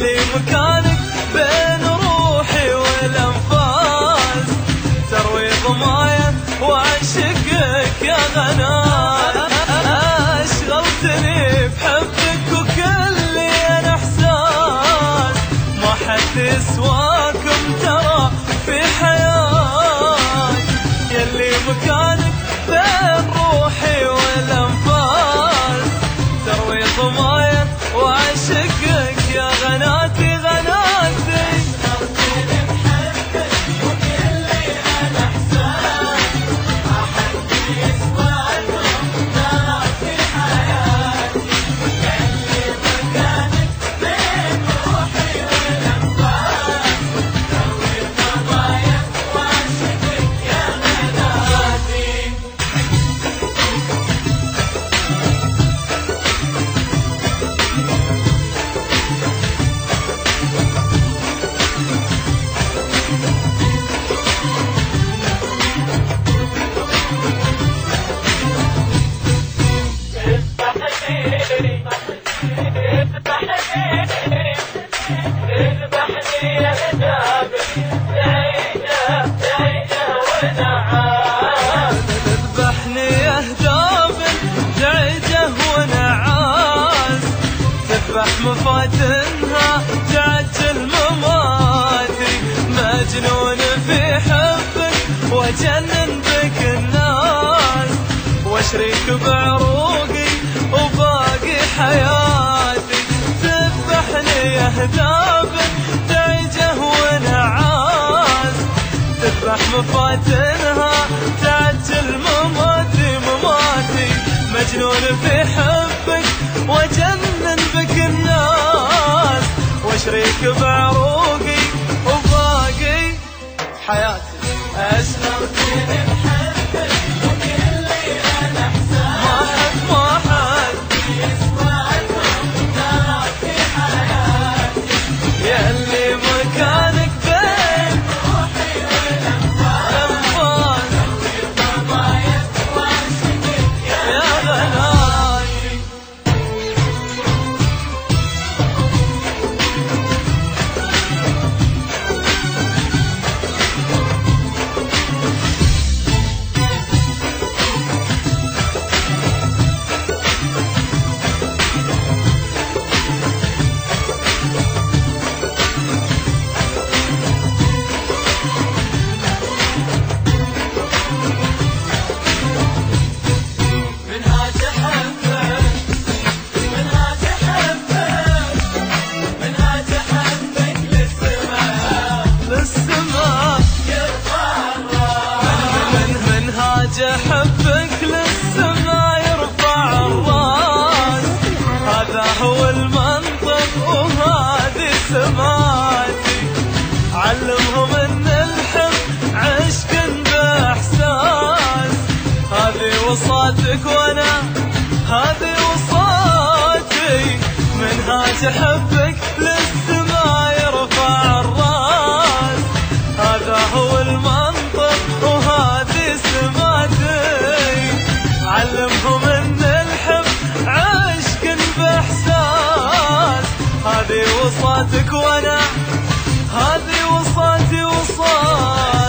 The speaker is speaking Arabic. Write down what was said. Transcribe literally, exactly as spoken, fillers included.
يلي مكانك بين روحي والأنفاس، تروي ضمايا وعشقك يا غناء، أشغلتني بحبك وكل أنا إحساس، ما حد يسواكم ترى في حياتي، يلي مكانك بين روحي والأنفاس، تروي ضمايا وعشقك يا غناتي غناتي. أشغلتني بحبك وكل أنا إحساس، ما حد يسواكم ترى في حياتي، يلي مكانك بين روحي والأنفاس، تروي ضمايا وعشقك يا غناتي. تذبحني يا هداب دعجه ونعاس، تذبح مفاتنها تعجل مماتي، مجنون في حبك وجنن بك الناس، واشريك بعروقي وباقي حياتي، تذبحني يا هداب دعجه ونعاس، تذبح مفاتنها تعجل مماتي مماتي، مجنون في حبك وجنن بك الناس، واشريك بعروقي وباقي حياتي. أشغلتني بحبك وكل أنا إحساس، ما حد ما حد يسواكم ترى في حياتي، يلي مكانك بين روحي والأنفاس، الأنفاس تروي ضمايا وعشقك يا يا غناتي. منها تحبك منها تحبك منها تحبك للسماء للسماء يرفع الراس، من منهاج حبك للسما يرفع الراس، هذا هو المنطق وهذه سماتي، علمهم ان الحب عشق باحساس، هذه وصاتك وانا هذه وصاتي، منهاج حبك للسما يرفع الراس، هذا هو المنطق وهذه سماتي، علمهم ان الحب عشق باحساس، هذه وصاتك وانا هذه وصاتي وصاتي.